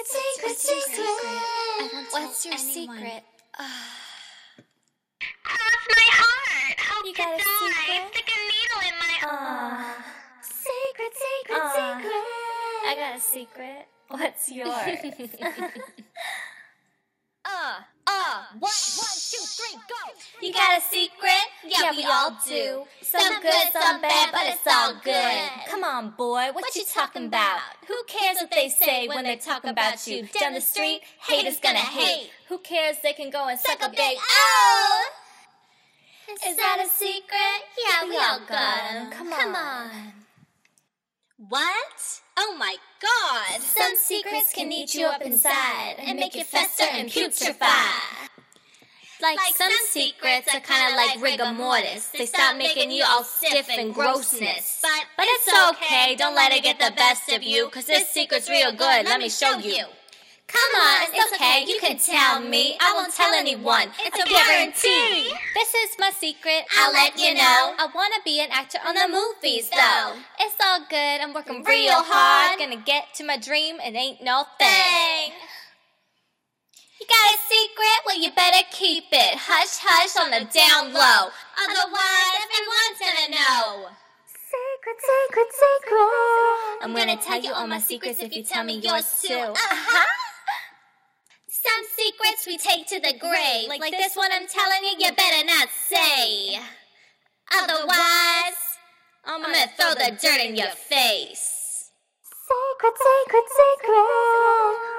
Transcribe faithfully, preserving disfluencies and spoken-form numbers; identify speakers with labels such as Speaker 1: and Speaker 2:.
Speaker 1: secret, secret.
Speaker 2: I won't tell
Speaker 1: What's your
Speaker 2: anyone.
Speaker 1: secret?
Speaker 3: Cross my heart. Hope
Speaker 1: You
Speaker 3: to
Speaker 1: got a
Speaker 3: die.
Speaker 1: secret?
Speaker 3: Stick a needle in my
Speaker 1: Aw. Secret, secret,
Speaker 2: Aw.
Speaker 1: secret.
Speaker 2: I got a secret. What's yours?
Speaker 1: Uh, uh, one, one, two, three, go.
Speaker 2: You got a secret? Yeah, we all do. Some good, some bad, but it's all good. Come on, boy, what you talking about? Who cares what they say when they talk about you? Down the street, haters gonna hate. Who cares? They can go and suck a big O. Is that a secret? Yeah, we all got 'em. Come on.
Speaker 1: Come on. What? Oh my God.
Speaker 2: Some secrets can eat you up inside and make you fester and putrefy. Like,
Speaker 1: Like
Speaker 2: some
Speaker 1: some
Speaker 2: secrets are kind of like rigor mortis. They start making you all stiff and grossness.
Speaker 1: But,
Speaker 2: But it's okay, don't let it get the best of you, cause this secret's real good, let me show you. Come on, it's okay, you can tell me. I won't tell anyone, it's a guarantee. This is my secret, I'll let you know. I wanna be an actor on the movies though. It's all good, I'm working real hard. Gonna get to my dream, it ain't no thing. You got a secret? Well, you better keep it. Hush, hush on the down low. Otherwise, everyone's gonna know.
Speaker 1: secret, secret, secret.
Speaker 2: I'm gonna tell you all my secrets if you tell me yours too.
Speaker 1: Uh-huh.
Speaker 2: Some secrets we take to the grave. Like this one I'm telling you, you better not say. Otherwise, I'm gonna throw the dirt in your face.
Speaker 1: Secret, secret, secret.